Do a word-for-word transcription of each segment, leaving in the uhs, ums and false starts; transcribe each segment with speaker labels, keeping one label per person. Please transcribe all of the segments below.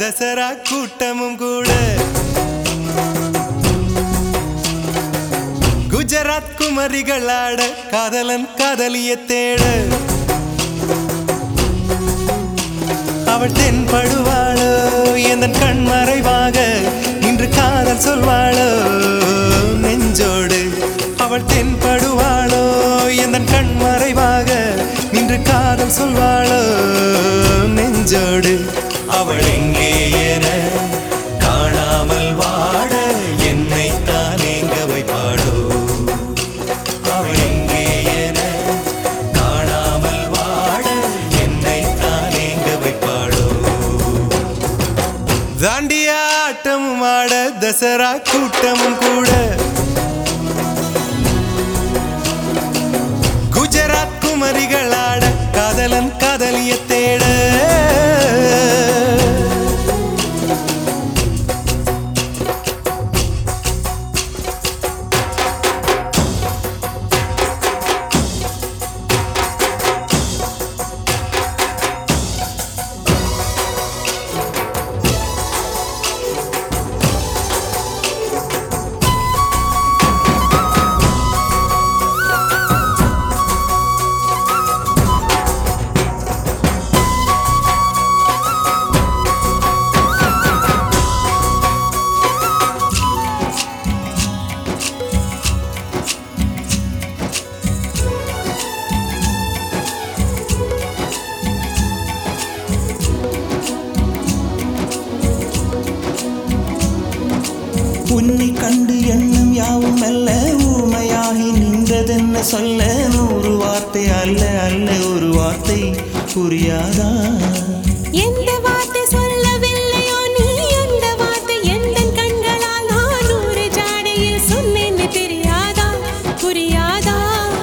Speaker 1: தசரா கூட்டமும் கூட குஜராத் குமரிகளாட காதலன் காதலிய தேட அவள் தென்படுவாளோ எந்தன் கண் மறைவாக இன்று காதல் சொல்வாளோ நெஞ்சோடு அவள் தென்படுவாளோ எந்தன் கண் மறைவாக இன்று காதல் சொல்வாளோ நெஞ்சோடு அவள் எங்கே என காணாமல் வாட என்னை தான் எங்க வைப்பாளோ அவள் எங்கே என காணாமல் வாட என்னை தான் எங்க வைப்பாளோ தாண்டியா ஆட்டமும் ஆட தசரா கூட்டமும் கூட குஜராத் குமரிகளாட காதலன் காதலிய தேட
Speaker 2: உன்னை கண்டு எண்ணம் யாவும் அல்ல ஊமையாகி நின்றதென்ன சொல்ல நூறு வார்த்தை அல்ல அல்ல ஒரு வார்த்தை புரியாதா
Speaker 3: எந்த வார்த்தை சொல்லவில்லையோ நீ அந்த வார்த்தை எந்த கண்களால் நான் நூறு ஜாடையில் சொன்னேன்னு தெரியாதா புரியாதா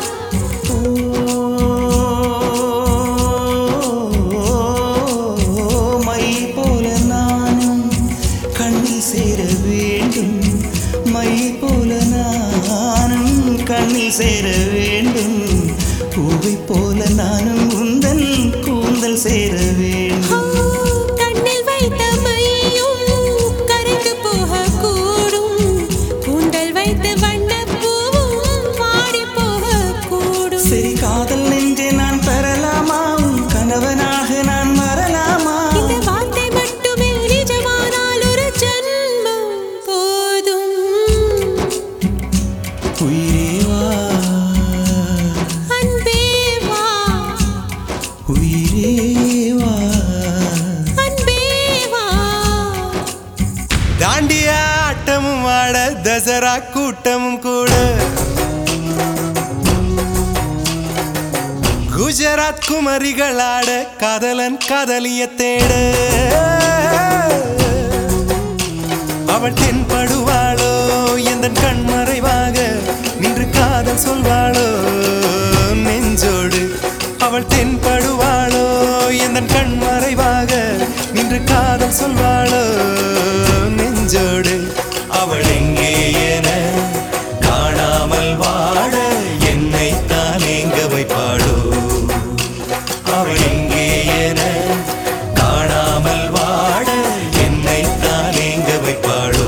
Speaker 2: மை போல நானும் கண்ணில் சேர வேண்டும் மை போல நானும் கண்ணில் சேர வேண்டும் பூவை போல நானும் உந்தன் கூந்தல் சேர வேண்டும்
Speaker 3: கண்ணில் வைத்த மையும் கரைந்து போக கூடும் கூந்தல் வைத்த வண்ணப்பூவும் வாடி போக கூடும்
Speaker 2: சரி காதல் நெஞ்சே நான் பெறலாமா உன் கணவனாக நான் வரலாமா
Speaker 3: இந்த வார்த்தை மட்டுமே நிஜமானால் ஒரு ஜன்மம் போதும்
Speaker 2: உயிரே வா
Speaker 3: அன்பே வா
Speaker 2: உயிரே வா
Speaker 3: அன்பே வா
Speaker 1: தாண்டியா ஆட்டமும் ஆட தசரா கூட்டமும் கூட குஜராத் குமரிகளாட காதலன் காதலிய தேட அவள் தென்படுவாளோ எந்தன் கண் மறைவாக நின்று காதல் சொல்வாளோ நெஞ்சோடு அவள் தென்படுவாளோ எந்தன் கண் மறைவாக நின்று காதல் சொல்வாளோ நெஞ்சோடு அவள் எங்கே என காணாமல் வாட என்னை தான் எங்க வைப்பாளோ அவள் எங்கே என காணாமல் வாட என்னை தான் எங்க வைப்பாளோ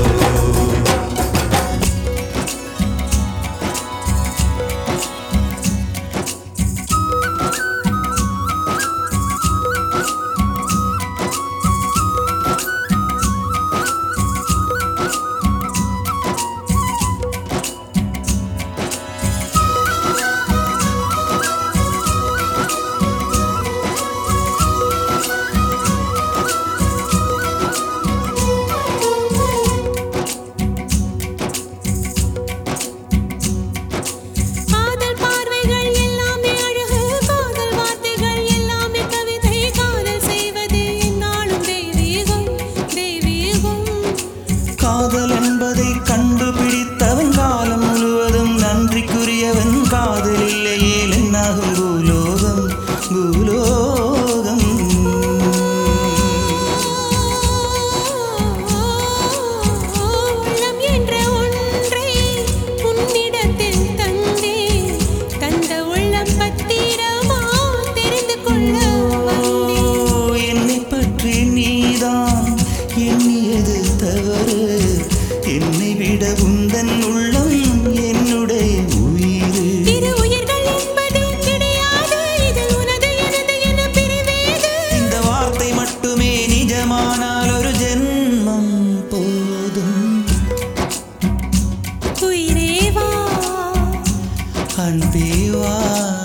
Speaker 3: காதல் பார்வைகள் எல்லாமே அழகு காதல் வார்த்தைகள் எல்லாமே கவிதை காதல் செய்வதே நாளும் தெய்வீகம் தெய்வீகம்
Speaker 2: காதல் என்பதை கண்டுபிடித்தவன் காலம் முழுவதும் நன்றிக்குரியவன் காதல் இல்லையே என்னாகும் பூலோகம் பூலோகம்
Speaker 3: உள்ளம் என்ற ஒன்றை உன்னிடத்தில் தந்தே தந்த உள்ளம் பத்திரமா தெரிந்து கொள்ள வந்தேன்
Speaker 2: என்னை பற்றி நீதான் விட உந்தன் உள்ளம் என்னுடைய உயிர்.
Speaker 3: இரு உயிர்கள் என்பதே கிடையாது, இது உனது எனது என பிரிவேது.
Speaker 2: இந்த வார்த்தை மட்டுமே நிஜமானால் ஒரு ஜென்மம் போதும்.
Speaker 3: உயிரே வா,
Speaker 2: அன்பே வா.